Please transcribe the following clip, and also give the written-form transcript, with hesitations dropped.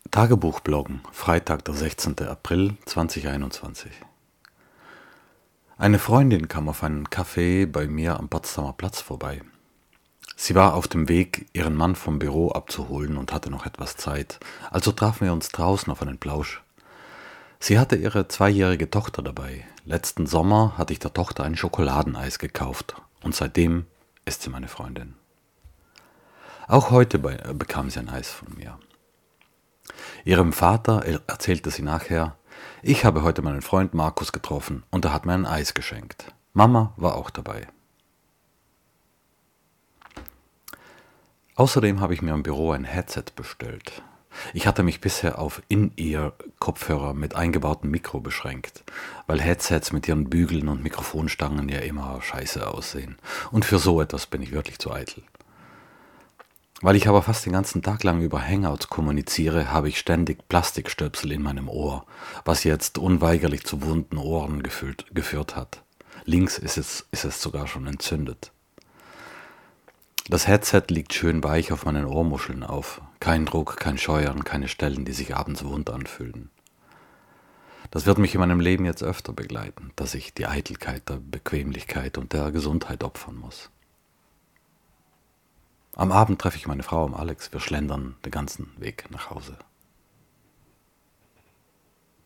Tagebuchbloggen, Freitag, der 16. April 2021. Eine Freundin kam auf einen Café bei mir am Potsdamer Platz vorbei. Sie war auf dem Weg, ihren Mann vom Büro abzuholen und hatte noch etwas Zeit, also trafen wir uns draußen auf einen Plausch. Sie hatte ihre 2-jährige Tochter dabei. Letzten Sommer hatte ich der Tochter ein Schokoladeneis gekauft und seitdem ist sie meine Freundin. Auch heute bekam sie ein Eis von mir. Ihrem Vater erzählte sie nachher: Ich habe heute meinen Freund Markus getroffen und er hat mir ein Eis geschenkt. Mama war auch dabei. Außerdem habe ich mir im Büro ein Headset bestellt. Ich hatte mich bisher auf In-Ear-Kopfhörer mit eingebautem Mikro beschränkt, weil Headsets mit ihren Bügeln und Mikrofonstangen ja immer scheiße aussehen. Und für so etwas bin ich wirklich zu eitel. Weil ich aber fast den ganzen Tag lang über Hangouts kommuniziere, habe ich ständig Plastikstöpsel in meinem Ohr, was jetzt unweigerlich zu wunden Ohren geführt hat. Links ist es sogar schon entzündet. Das Headset liegt schön weich auf meinen Ohrmuscheln auf. Kein Druck, kein Scheuern, keine Stellen, die sich abends wund anfühlen. Das wird mich in meinem Leben jetzt öfter begleiten, dass ich die Eitelkeit der Bequemlichkeit und der Gesundheit opfern muss. Am Abend treffe ich meine Frau und Alex. Wir schlendern den ganzen Weg nach Hause.